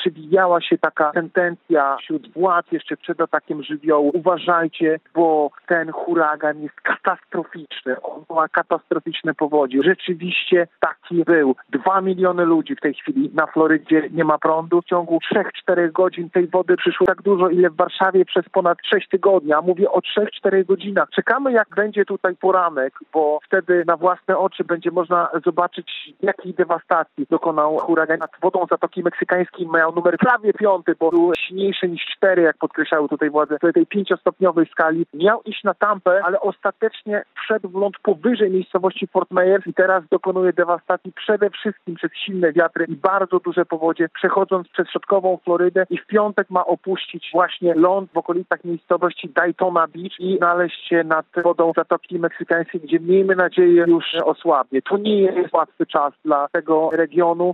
przewijała się taka sentencja wśród władz jeszcze przed atakiem żywiołu. Uważajcie, bo ten huragan jest katastroficzny. On ma katastroficzne powodzie. Rzeczywiście taki był. 2 miliony ludzi w tej chwili na Florydzie nie ma prądu. W ciągu 3-4 godzin tej wody przyszło tak dużo, ile w Warszawie przez ponad 6 tygodni. A mówię o 3-4 godzinach. Czekamy, jak będzie tutaj poranek, bo wtedy na własne oczy będzie można zobaczyć, jakiej dewastacji dokonał huragan. Nad wodą Zatoki Meksykańskiej miał numer prawie 5, bo był silniejszy niż 4, jak podkreślały tutaj władze, w tej 5-stopniowej skali. Miał iść na Tampę, ale ostatecznie wszedł w ląd powyżej miejscowości Fort Myers i teraz dokonuje dewastacji przede wszystkim przez silne wiatry i bardzo duże powodzie, przechodząc przez środkową Florydę i w piątek ma opuścić właśnie ląd w okolicach miejscowości Daytona Beach i znaleźć się nad wodą Zatoki Meksykańskiej, gdzie miejmy nadzieję już osłabnie. To nie jest łatwy czas dla tego regionu.